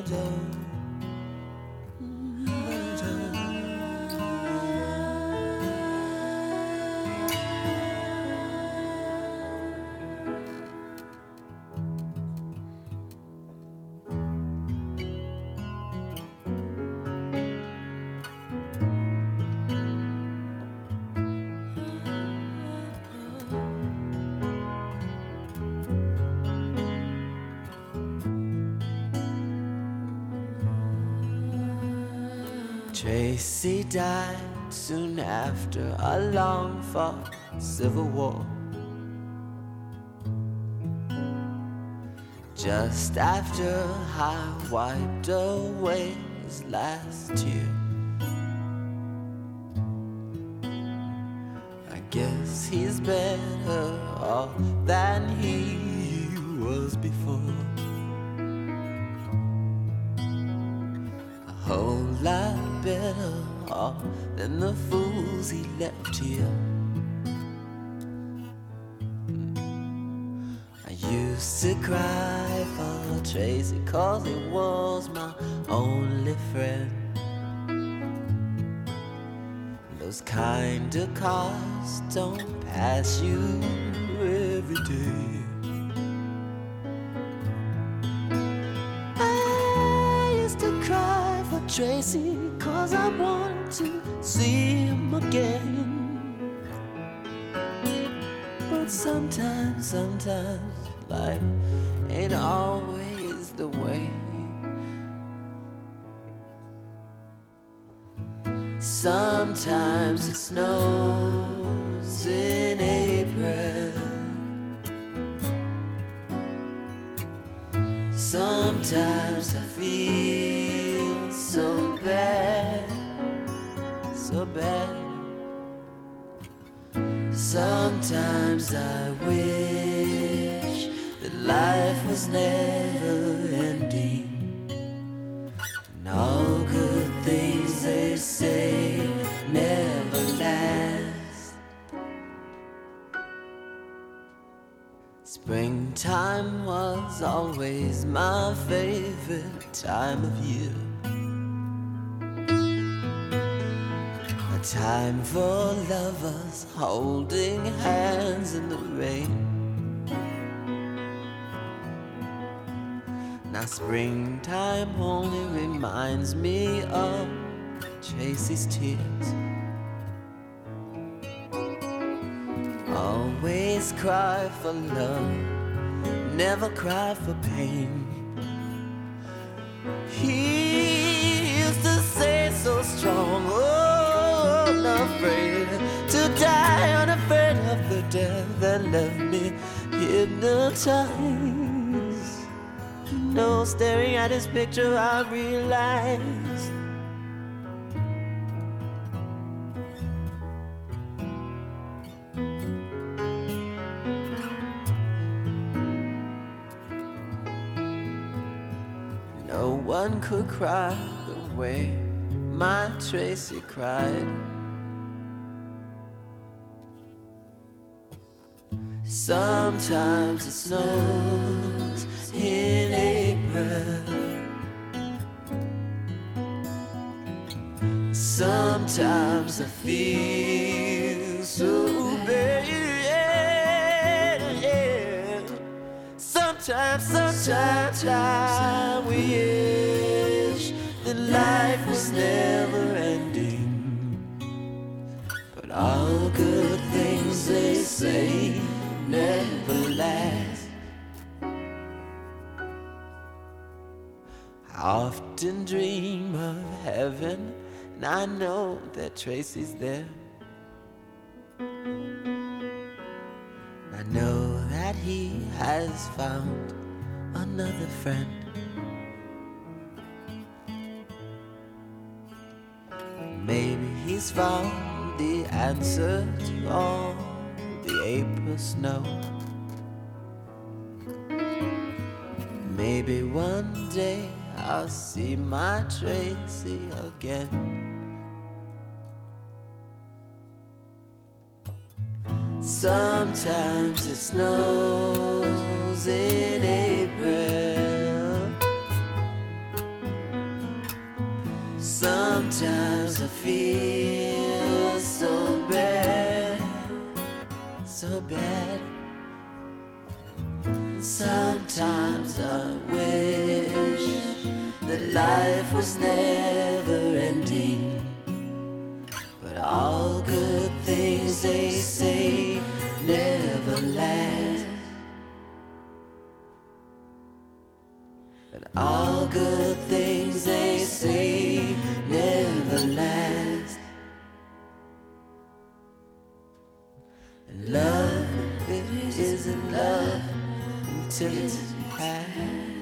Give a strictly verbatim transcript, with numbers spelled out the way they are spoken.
Tracy died soon after a long-fought civil war. Just after I wiped away his last tear. I guess he's better off than he was before. A whole lot better off than the fools he left here. I used to cry for Tracy 'cause he was my only friend. Those kind of cars don't pass you every day. I used to cry for Tracy 'cause I wanted to see him again. But sometimes, sometimes life ain't always the way. Sometimes it snows in April. Sometimes I feel so bad, so bad. Sometimes I wish that life was never ending. And all good things they say never last. Springtime was always my favorite time of year. A time for lovers holding hands in the rain. Now springtime only reminds me of Tracy's tears. Always cry for love, never cry for pain. He used to say so strong, oh, unafraid to die, unafraid of the death that left me hypnotized. No, staring at his picture I realized no one could cry the way my Tracy cried. Sometimes it snows in April. Sometimes I feel so bad. Sometimes, sometimes I wish that life was never ending. But all good things they say never last. I often dream of heaven, and I know that Tracy's there. I know that he has found another friend. Maybe he's found the answer to all the April snow. Maybe one day I'll see my Tracy again. Sometimes it snows in April. Sometimes I feel so bad, so bad. Sometimes I wish that life was never ending. But all good things, they say, never last. And all good things, they say, never last. And love, it isn't love until it's past.